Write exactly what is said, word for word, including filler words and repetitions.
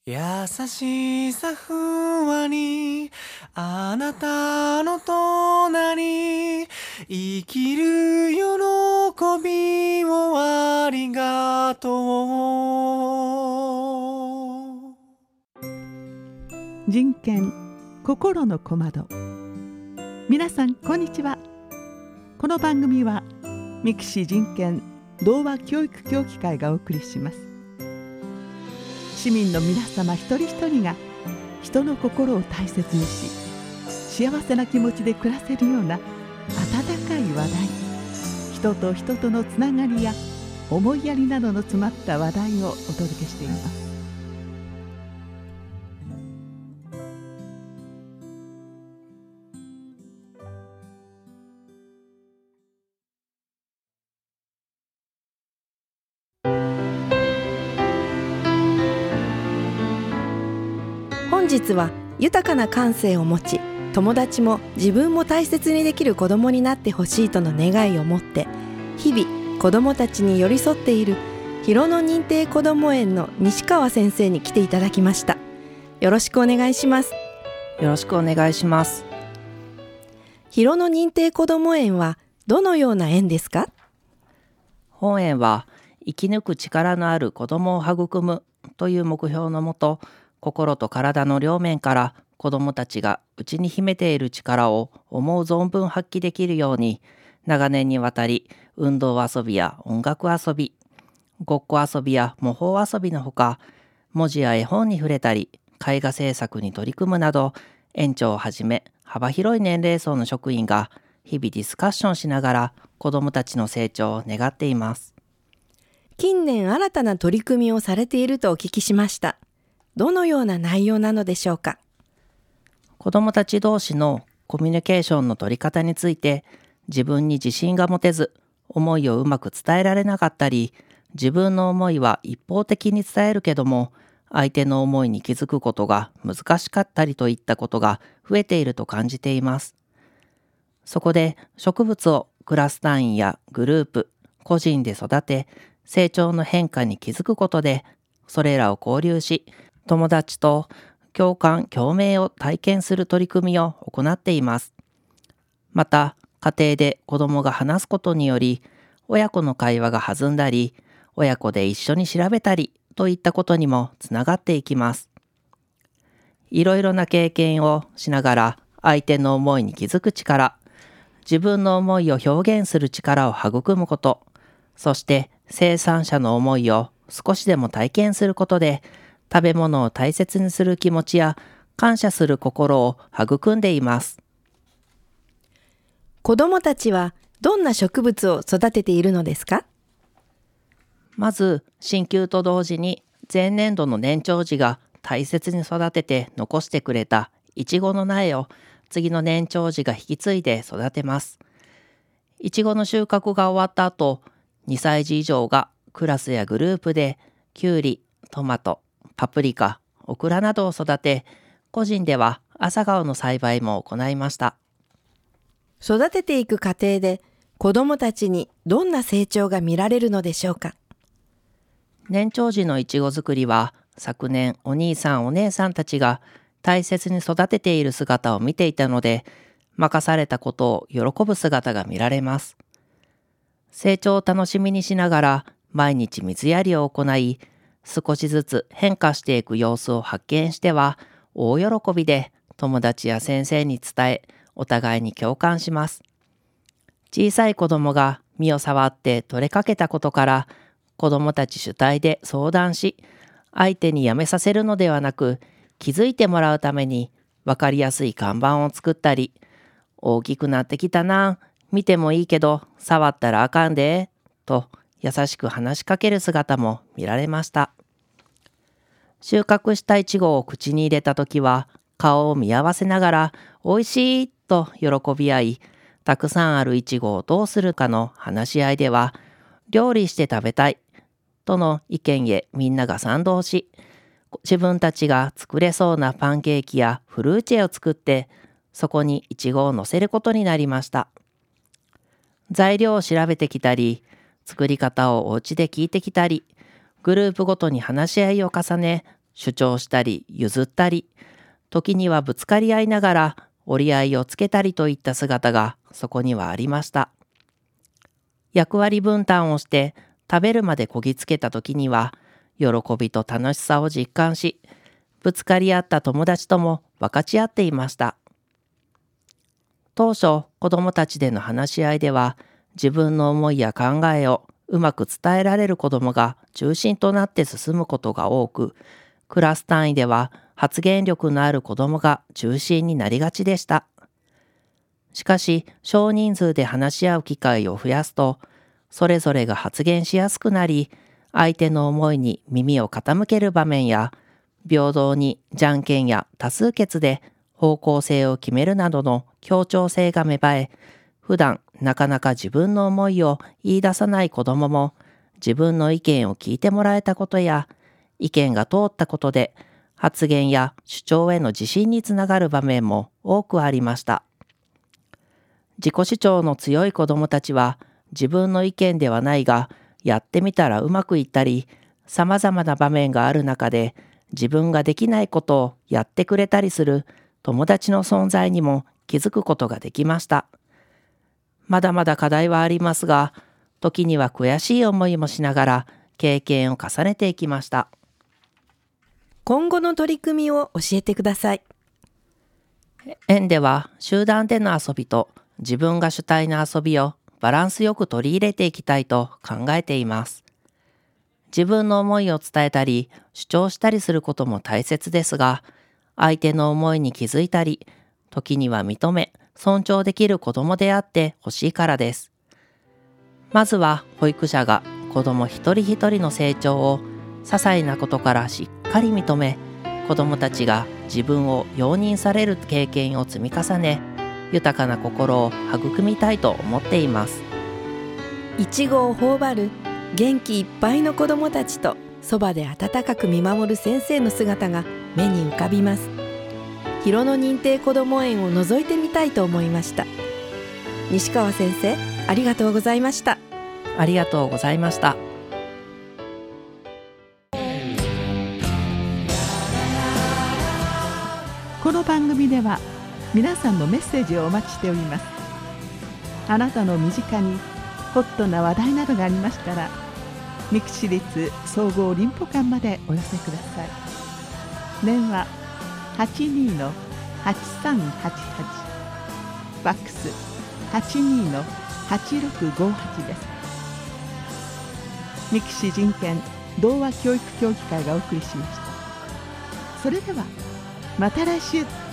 優しさふわり、あなたの隣、生きる喜びをありがとう。 人権心の小窓。皆さんこんにちは。この番組はミクシー人権童話教育協議会がお送りします。市民の皆様一人一人が人の心を大切にし、幸せな気持ちで暮らせるような温かい話題、人と人とのつながりや思いやりなどの詰まった話題をお届けしています。 本日は豊かな感性を持ち、友達も自分も大切にできる子どもになってほしいとの願いを持って、日々子どもたちに寄り添っている広野認定こども園の西川先生に来ていただきました。よろしくお願いします。 よろしくお願いします。 広野認定こども園はどのような園ですか？ 本園は生き抜く力のある子どもを育むという目標のもと、心と体の両面から子どもたちが内に秘めている力を思う存分発揮できるように、長年にわたり運動遊びや音楽遊び、ごっこ遊びや模倣遊びのほか、文字や絵本に触れたり絵画制作に取り組むなど、園長をはじめ幅広い年齢層の職員が日々ディスカッションしながら子どもたちの成長を願っています。 近年新たな取り組みをされているとお聞きしました。どのような内容なのでしょうか？ 子どもたち同士のコミュニケーションの取り方について、自分に自信が持てず、思いをうまく伝えられなかったり、自分の思いは一方的に伝えるけども、相手の思いに気づくことが難しかったりといったことが増えていると感じています。そこで植物をクラス単位やグループ、個人で育て、成長の変化に気づくことで、それらを交流し、友達と共感共鳴を体験する取り組みを行っています。また、家庭で子どもが話すことにより、親子の会話が弾んだり、親子で一緒に調べたりといったことにもつながっていきます。いろいろな経験をしながら相手の思いに気づく力、自分の思いを表現する力を育むこと、そして生産者の思いを少しでも体験することで、食べ物を大切にする気持ちや感謝する心を育んでいます。 子どもたちはどんな植物を育てているのですか？ まず、進級と同時に前年度の年長児が大切に育てて残してくれたイチゴの苗を次の年長児が引き継いで育てます。イチゴの収穫が終わった後、にさい児以上がクラスやグループでキュウリ、トマト、パプリカ、オクラなどを育て、個人では朝顔の栽培も行いました。 育てていく過程で子どもたちにどんな成長が見られるのでしょうか？ 年長児のいちご作りは、昨年お兄さんお姉さんたちが大切に育てている姿を見ていたので、任されたことを喜ぶ姿が見られます。成長を楽しみにしながら毎日水やりを行い、少しずつ変化していく様子を発見しては大喜びで友達や先生に伝え、お互いに共感します。小さい子供が実を触って取れかけたことから、子供たち主体で相談し、相手にやめさせるのではなく、気づいてもらうために分かりやすい看板を作ったり、大きくなってきたな、見てもいいけど触ったらあかんで、と優しく話しかける姿も見られました。収穫したイチゴを口に入れたときは、顔を見合わせながらおいしいと喜び合い、たくさんあるイチゴをどうするかの話し合いでは、料理して食べたいとの意見へみんなが賛同し、自分たちが作れそうなパンケーキやフルーチェを作って、そこにイチゴを乗せることになりました。材料を調べてきたり、作り方をお家で聞いてきたり、グループごとに話し合いを重ね、 主張したり譲ったり、時にはぶつかり合いながら折り合いをつけたりといった姿がそこにはありました。役割分担をして食べるまでこぎつけた時には喜びと楽しさを実感し、ぶつかり合った友達とも分かち合っていました。当初、子どもたちでの話し合いでは、自分の思いや考えをうまく伝えられる子どもが中心となって進むことが多く、クラス単位では発言力のある子どもが中心になりがちでした。しかし、少人数で話し合う機会を増やすと、それぞれが発言しやすくなり、相手の思いに耳を傾ける場面や、平等にじゃんけんや多数決で方向性を決めるなどの協調性が芽生え、普段なかなか自分の思いを言い出さない子どもも、自分の意見を聞いてもらえたことや、意見が通ったことで発言や主張への自信につながる場面も多くありました。自己主張の強い子どもたちは、自分の意見ではないが、やってみたらうまくいったり、様々な場面がある中で、自分ができないことをやってくれたりする友達の存在にも気づくことができました。まだまだ課題はありますが、時には悔しい思いもしながら経験を重ねていきました。 今後の取り組みを教えてください。 園では集団での遊びと自分が主体の遊びをバランスよく取り入れていきたいと考えています。自分の思いを伝えたり主張したりすることも大切ですが、相手の思いに気づいたり、時には認め、尊重できる子どもであってほしいからです。まずは保育者が子ども一人一人の成長を些細なことからしっかり認め、子どもたちが自分を容認される経験を積み重ね、豊かな心を育みたいと思っています。 いちごを頬張る元気いっぱいの子どもたちと、そばで温かく見守る先生の姿が目に浮かびます。広野認定こども園を覗いてみたいと思いました。西川先生、ありがとうございました。 ありがとうございました。 この番組では皆さんのメッセージをお待ちしております。あなたの身近にホットな話題などがありましたら、三木市立総合林保館までお寄せください。電話 はちにーのはちさんはちはち、ファックス はちにーのはちろくごはち です。三木市人権童話教育協議会がお送りしました。それではまた来週。